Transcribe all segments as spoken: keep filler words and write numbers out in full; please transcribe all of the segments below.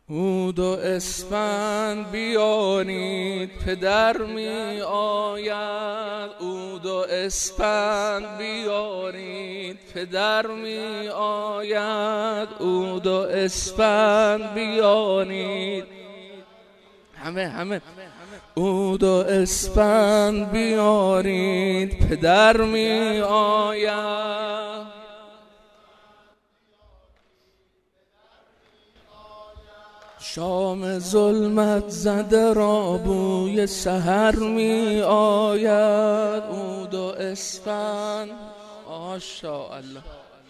عود و اسفند بیارید پدر می آید. عود و اسفند بیارید پدر می آید. عود و اسفند بیارید همه همه عود و اسفند بیارید پدر می آید. شام ظلمت زده را بوی سحر می آید. عود و اسفند ماشاءالله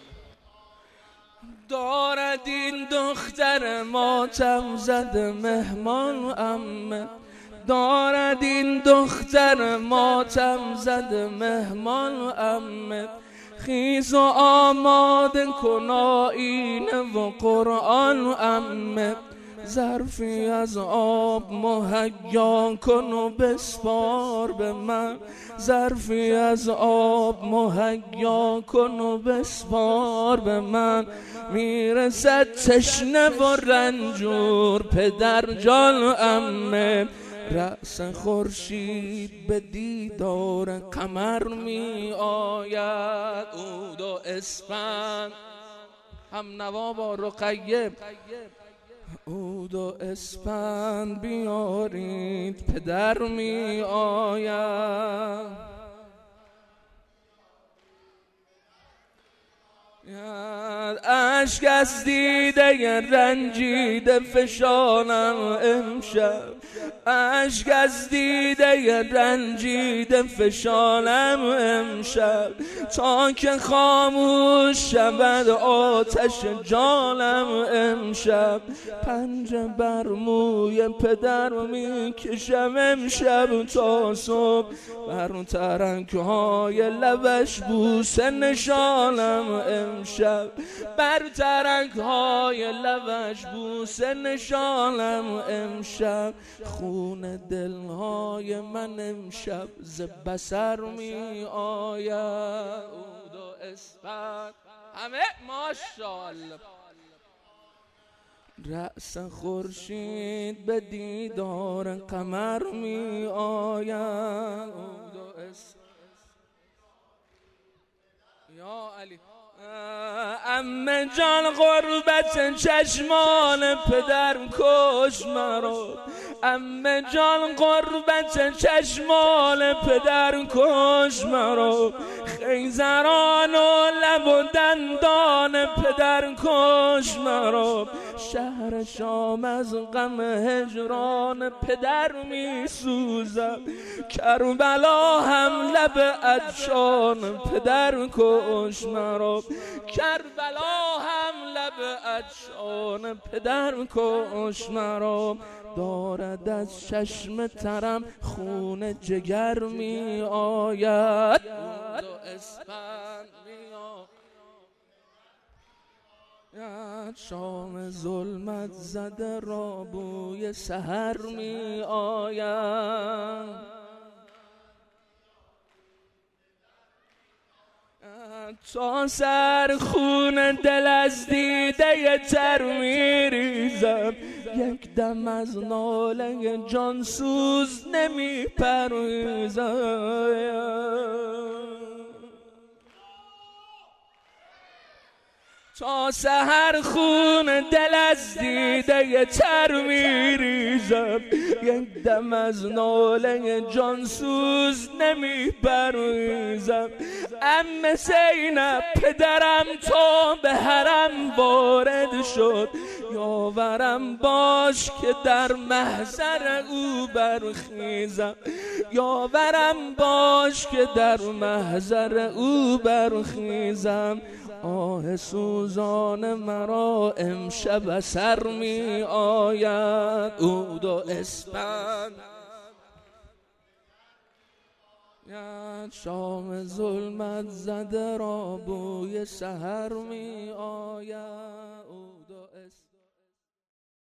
دارد این دختر ماتم زده مهمان عمه. دارد این دختر ماتم زده مهمان عمه. خیز و آماده کن آیینه و قرآن عمه. ظرفی از آب مهیا کن و بسپار به من. ظرفی از آب مهیا کن و بسپار به من. میرسد تشنه و رنجور پدر جان عمه. رأس خورشید به دیدار قمر می آید. عود و اسفند هم نوا با رقیه. عود و اسفند بیارید پدر می آید. اشک از دیده رنجیده فشانم امشب. اشک از دیده رنجیده فشانم امشب. تا که خاموش شود آتش جانم امشب. پنجه بر موی پدر می کشم امشب تا صبح. بر ترک های لبش بوسه نشانم امشب. بر ترک های لبش بوسه نشانم امشب. خون دلهای من امشب ز بصر می آید. عود و اسفند همه ماشاءالله. رأس خورشید به دیدار قمر می آید. عود و اسفند یا علی. عمه جان غربت چشمان پدر کش مرا. عمه جان غربت چشمان پدر کش مرا. خیزران و لب و دندان پدر کش مرا. شهر شام از غم هجران پدر می سوزد. کربلا هم لب عطشان پدر کش مرا. کربلا هم لب عطشان پدر کش مرا. دارد از چشم ترم خون جگر می آید. عود و اسفند می آید. شام ظلمت زده را بوی سحر می آید. تا سر خون دل از دیده تر می ریزم. یک دم از ناله جانسوز نمی پریزم. تا سحر خون دل از دیده تر می ریزم. یک دم از ناله جانسوز نمی پریزم. عمه زینب پدرم تا به حرم وارد شد. یاورم باش که در محضر او برخیزم. یاورم باش که در محضر او برخیزم. آه سوزان مرا امشب سر می آید. عود و اسفند شام ظلمت زده را بوی سحر می آید.